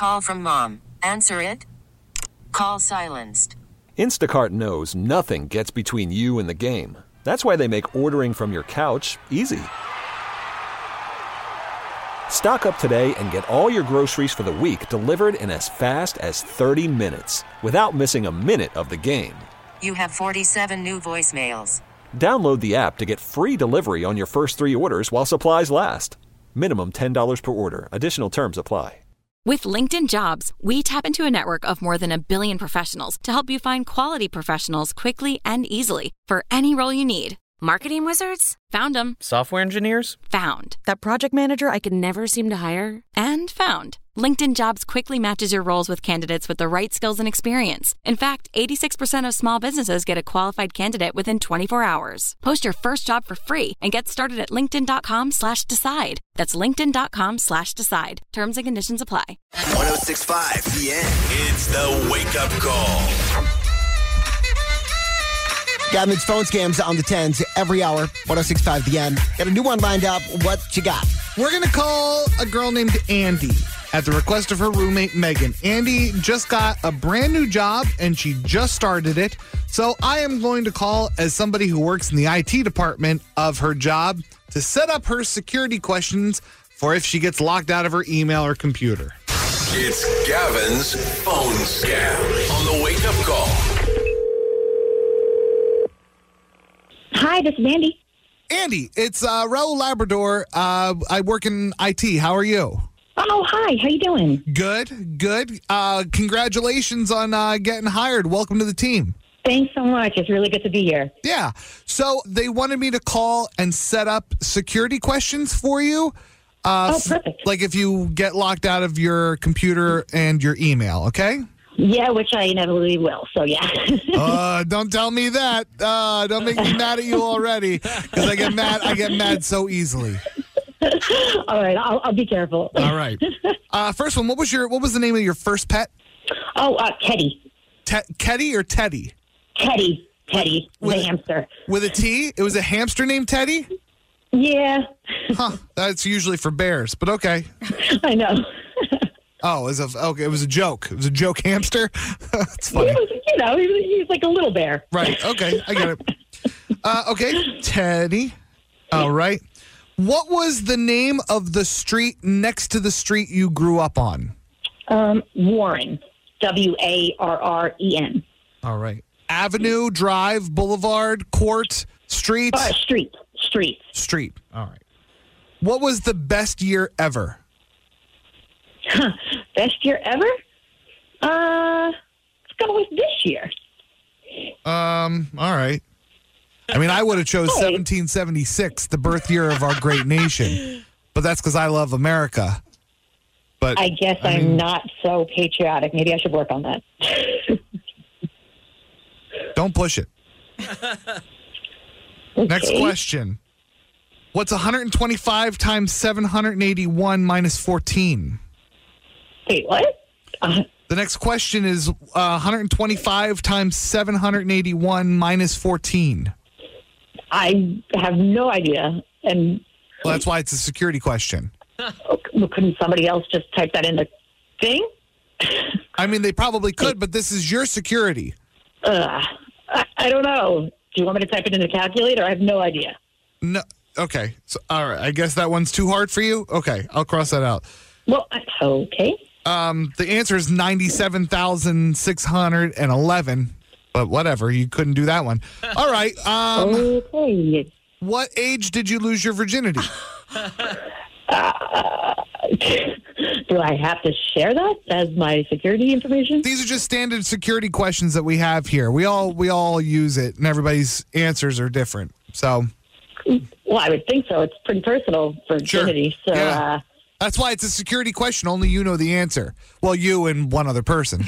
Call from mom. Answer it. Call silenced. Instacart knows nothing gets between you and the game. That's why they make ordering from your couch easy. Stock up today and get all your groceries for the week delivered in as fast as 30 minutes without missing a minute of the game. You have 47 new voicemails. Download the app to get free delivery on your first 3 orders while supplies last. Minimum $10 per order. Additional terms apply. With LinkedIn Jobs, we tap into a network of more than 1 billion professionals to help you find quality professionals quickly and easily for any role you need. Marketing wizards? Found them. Software engineers? Found. That project manager I could never seem to hire? And found. LinkedIn Jobs quickly matches your roles with candidates with the right skills and experience. In fact, 86% of small businesses get a qualified candidate within 24 hours. Post your first job for free and get started at linkedin.com/decide. That's linkedin.com/decide. Terms and conditions apply. 106.5 The End. It's the wake-up call. Gavin's phone scams on the 10s every hour. 106.5 The End. Got a new one lined up. What you got? We're going to call a girl named Andy at the request of her roommate, Megan. Andy just got a brand new job, and she just started it. So I am going to call as somebody who works in the IT department of her job to set up her security questions for if she gets locked out of her email or computer. It's Gavin's phone scam on the wake-up call. Hi, this is Andy. Andy, it's Raul Labrador. I work in IT. How are you? Oh, hi. How you doing? Good, good. Congratulations on getting hired. Welcome to the team. Thanks so much. It's really good to be here. Yeah. So they wanted me to call and set up security questions for you. Perfect. Like if you get locked out of your computer and your email, okay? Yeah, which I inevitably will. So, yeah. Don't tell me that. Don't make me mad at you already, because I get mad so easily. All right, I'll be careful. All right. First one. What was the name of your first pet? Oh, Teddy. Teddy or Teddy? Teddy. The hamster. With a T? It was a hamster named Teddy? Yeah. Huh. That's usually for bears, but okay. I know. Oh, it was a joke. It was a joke hamster? That's funny. He's like a little bear. Right. Okay. I get it. Okay. Teddy. All right. What was the name of the street next to the street you grew up on? Warren. Warren. All right. Avenue, drive, boulevard, court, street? Street. All right. What was the best year ever? Best year ever? Let's go with this year. All right. I mean, I would have chose 1776, the birth year of our great nation, but that's because I love America. But I guess I'm not so patriotic. Maybe I should work on that. Don't push it. Okay. Next question. What's 125 times 781 minus 14? Wait, what? The next question is 125 times 781 minus 14. I have no idea. And well, that's why it's a security question. Well, couldn't somebody else just type that in the thing? I mean, they probably could, but this is your security. I don't know. Do you want me to type it in the calculator? I have no idea. No. Okay. So, all right. I guess that one's too hard for you? Okay. I'll cross that out. Well, okay. The answer is 97,611, but whatever. You couldn't do that one. All right. Okay. What age did you lose your virginity? Do I have to share that as my security information? These are just standard security questions that we have here. We all use it, and everybody's answers are different. So, well, I would think so. It's pretty personal virginity. Sure. So, yeah. That's why it's a security question. Only you know the answer. Well, you and one other person.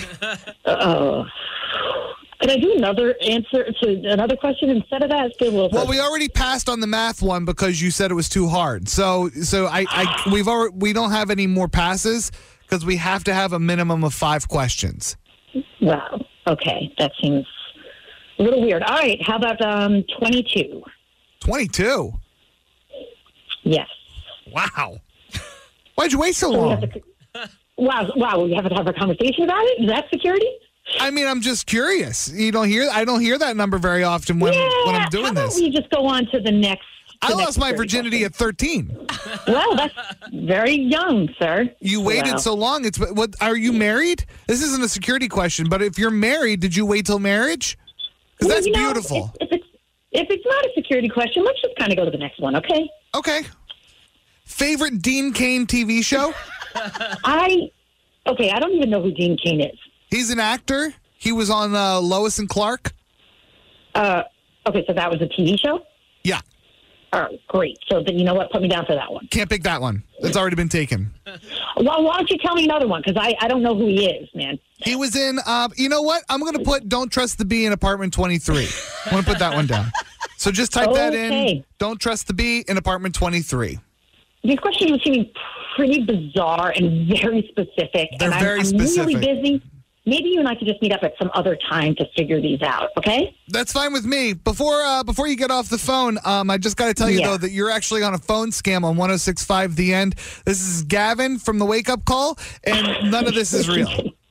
Can I do another answer to another question instead of that? Well, we already passed on the math one because you said it was too hard. So we don't have any more passes because we have to have a minimum of 5 questions. Wow. Okay, that seems a little weird. All right, how about 22? 22? Yes. Wow. Why'd you wait so long? Wow, we have to have a conversation about it? Is that security? I mean, I'm just curious. I don't hear that number very often when I'm doing how about this. we just go on to the next. I lost my virginity at 13. Well, that's very young, sir. You waited so long. What? Are you married? This isn't a security question, but if you're married, did you wait till marriage? Because that's beautiful. If it's not a security question, let's just kind of go to the next one, okay? Okay. Favorite Dean Cain TV show? I don't even know who Dean Cain is. He's an actor. He was on Lois and Clark. Okay, so that was a TV show? Yeah. All right, great. So then you know what? Put me down for that one. Can't pick that one. It's already been taken. Well, why don't you tell me another one? Because I don't know who he is, man. He was in, you know what? I'm going to put Don't Trust the Bee in Apartment 23. I'm going to put that one down. So just type that in. Don't Trust the Bee in Apartment 23. These questions are seeming pretty bizarre and very specific. They're very specific. I'm really busy. Maybe you and I could just meet up at some other time to figure these out, okay? That's fine with me. Before you get off the phone, I just got to tell you, though, that you're actually on a phone scam on 106.5 The End. This is Gavin from the Wake Up Call, and none of this is real.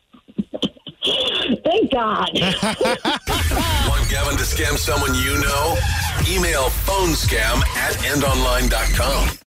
Thank God. Want Gavin to scam someone you know? Email phonescam@endonline.com.